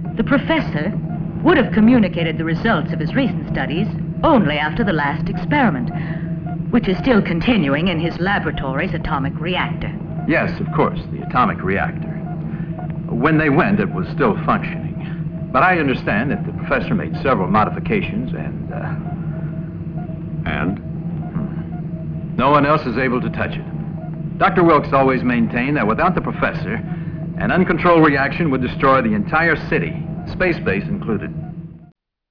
The professor would have communicated the results of his recent studies only after the last experiment, which is still continuing in his laboratory's atomic reactor. Yes, of course, the atomic reactor. When they went, it was still functioning. But I understand that the professor made several modifications and... No one else is able to touch it. Dr. Wilkes always maintained that without the professor, an uncontrolled reaction would destroy the entire city, space base included.